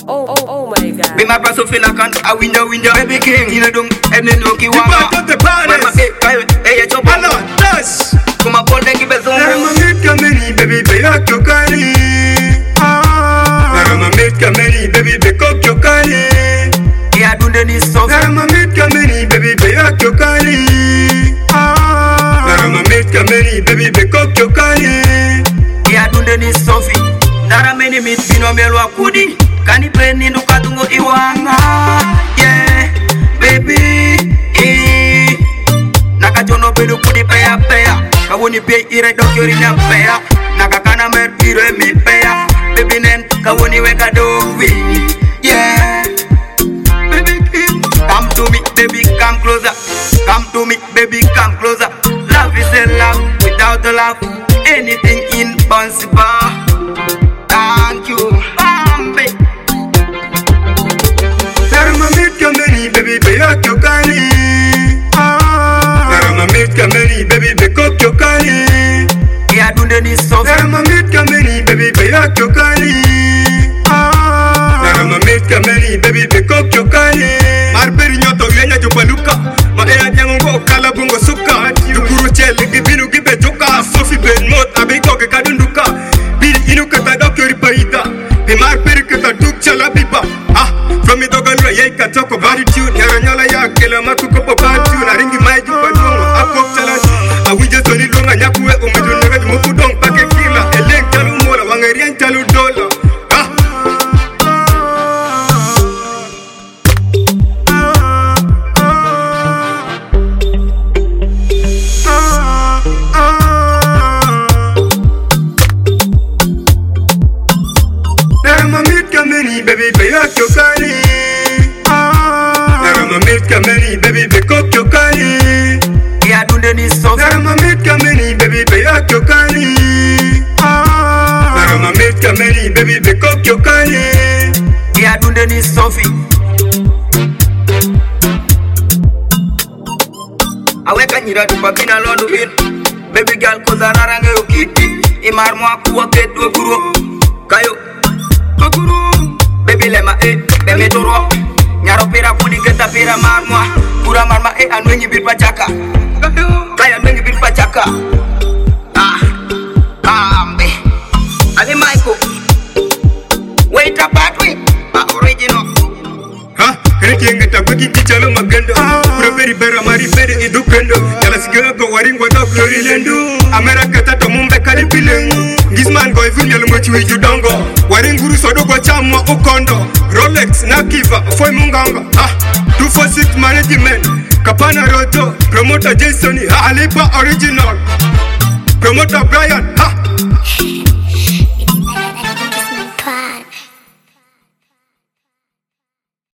Oh my God. Be my paso filakan, a window, baby king. Tina dung, and then look you want. The parties. Hey, chop. Hello, yes. Come on, Paul, thank you, Bezon. I'm a mid kameni, baby, be a kokani. I'm a mid kameni, baby, be kokani. Yeah, do the this song. I'm a mid kameni, baby, be a kokani. I'm a mid kameni, baby, be kokani. Yeah, do the this Sophie. Dara many meet Pinomelo Kudi. Can you play Nino Katungo Iwanga? Yeah, baby. Nakajono Bedu Kudi Paya Paya. Kawuni pay ire doctor in a paya. Nakakana mer ire me paya. Baby Nen, Kawuni Weka do we. Yeah, baby king. Come to me, baby, come closer. Come to me, baby, come closer. Love is a love without the love. Anything impossible. Thank you, Bambi. Narama mid kameni, baby, be a kokani. Narama mid kameni, baby, be kokani. Yeah, do the this song. Narama mid kameni, baby, be a kokani. Narama mid kameni, baby, be kokani. Marberi nyoto yenya jupaluka. Ma ea nyango kala bungo suka. Dukuru chele gibinu gibe joka. Sofi ben mot abiko ke kadunduka. Biri inu kata doktori paita. Be marberi kata duk chala biba. From me dogalwa ye ka toko body tune. Nyaranyola ya kela makuko po body tune. Aringi mai jupa dungo akok chala. Awije soni lunga nyakuwe umedu naga jumuku dong pake kila. Eleng chalu mola wangerian chalu dola. Baby, be a kokani. Narama mid kameni, baby, be kokani. Yeah, do the this song. Narama mid kameni, baby, be a kokani. Narama mid kameni, baby, be kokani. Yeah, do the this Sophie. Aweka nyira du papina lodu bin. Baby girl koza naranga yo kiti. Imar mo akuwa ketu guru. Kayo guru. Baby lema beme toro. Nyaro pera kudi keta pera marmwa. Pura marma anwengi bir pachaka. Kaya anwengi bir pachaka. Ambe. Ale Michael. Wait a battery. Original. Kreti ngeta bagi kichalo magendo. Pura peri bera mari peri idukendo. Yala sigela go waringwa doctor ilendo. America tata mumbe kali pilengu. Gizman go even yalo mochi judongo. Waringuru sodo go chamwa ukondo. Rolex na kiva foi munganga. 246 management. Kapana roto. Promoter Jason Alipa original. Promoter Brian.